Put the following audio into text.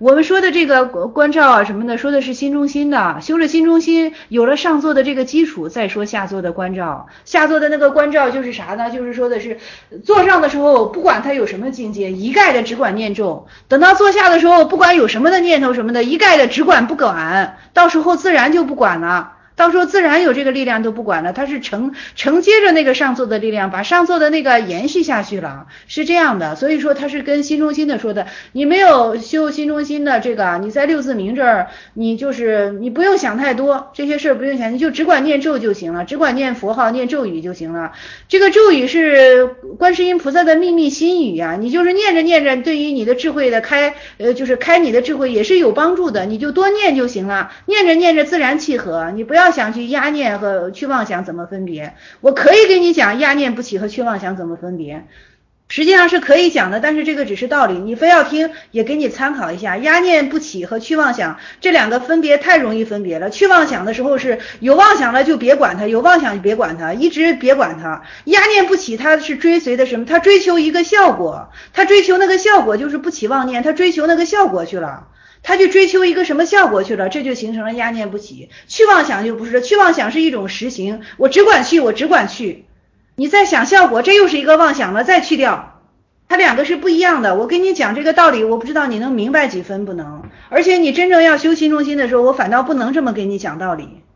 我们说的这个观照啊什么的，说的是心中心的，修了心中心，有了上座的这个基础，再说下座的观照。下座的那个观照就是啥呢？就是说的是坐上的时候，不管他有什么境界，一概的只管念咒；等到坐下的时候，不管有什么的念头什么的，一概的只管不管，到时候自然就不管了。到时候自然有这个力量都不管了，它是承接着那个上座的力量，把上座的那个延续下去了，是这样的。所以说它是跟心中心的说的，你没有修心中心的这个，你在六字明这儿，你不用想太多，这些事儿不用想，你就只管念咒就行了，只管念佛号念咒语就行了。这个咒语是观世音菩萨的秘密心语啊，你就是念着念着，对于你的智慧的就是开你的智慧也是有帮助的，你就多念就行了，念着念着自然契合，你不要想去压念和去妄想怎么分别。我可以给你讲压念不起和去妄想怎么分别，实际上是可以讲的，但是这个只是道理，你非要听也给你参考一下。压念不起和去妄想这两个分别太容易分别了，去妄想的时候是有妄想了就别管它，有妄想就别管它，一直别管它。压念不起它是追随的什么？它追求一个效果，它追求那个效果就是不起妄念，它追求那个效果去了，他去追求一个什么效果去了，这就形成了压念不起。去妄想就不是，去妄想是一种实行，我只管去，我只管去。你在想效果，这又是一个妄想了，再去掉，它两个是不一样的。我跟你讲这个道理，我不知道你能明白几分不能。而且你真正要修心中心的时候，我反倒不能这么给你讲道理。